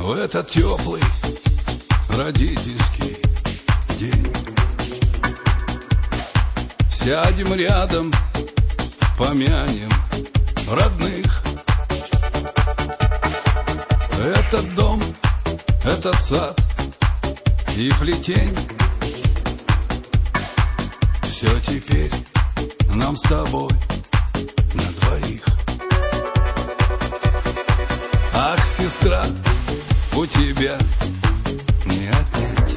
В этот теплый родительский день сядем рядом, помянем родных. Этот дом, этот сад и плетень, все теперь нам с тобой на двоих. Ах, сестра, у тебя не отнять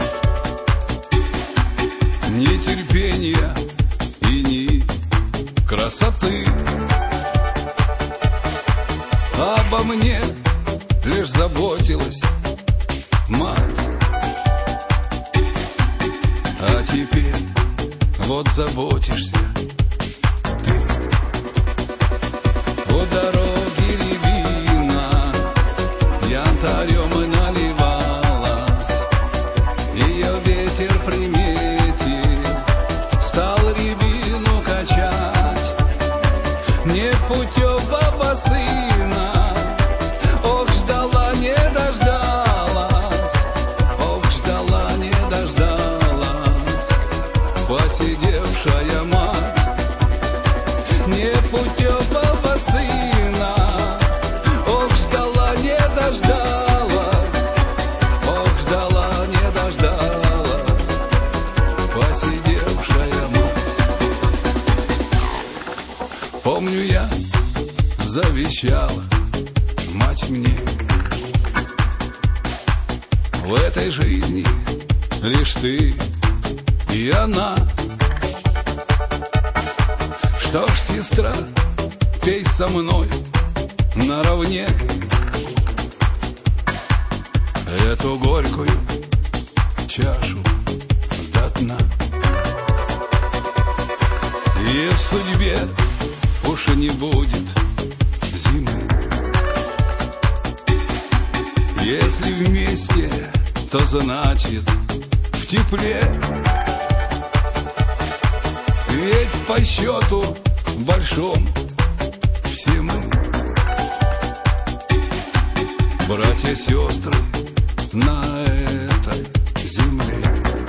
ни терпения и ни красоты. Обо мне лишь заботилась мать, а теперь вот заботишься ты. По дороге рябина янтарем наливалась, ее ветер приметил, стал рябину качать. Непутевого сына, ох, ждала, не дождалась, ох, ждала, не дождалась посидевшая мать. Непутевого сына, ох, ждала, не дождалась, ох, ждала, не дождалась посидевшая мать. Помню, я завещала мать мне: в этой жизни лишь ты и она. Что ж, сестра, пей со мной наравне эту горькую чашу до дна. И в судьбе уж и не будет зимы, если вместе, то значит в тепле. Ведь по счету большому все мы братья, сестры на этой земле.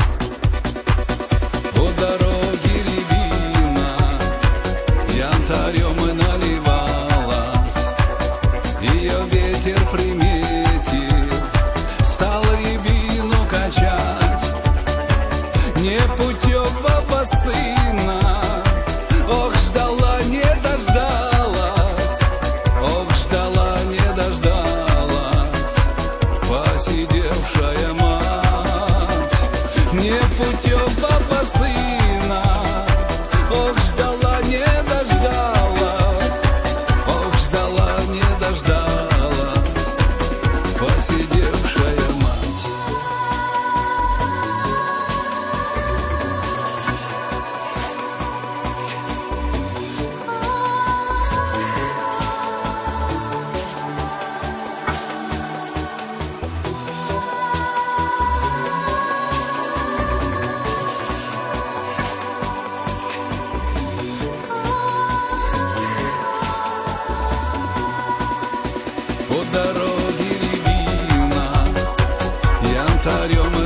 По дороге рябина янтарем наливалась, ее ветер приметил, стал рябину качать. Непутевого сына, ох, ждала, не дождалась, ох, ждала, не дождалась посидевшая мать. Непутевого сына, ох, ждала, не дождалась, ох, ждала, не дождалась посидевшая мать. По дороге рябина янтарем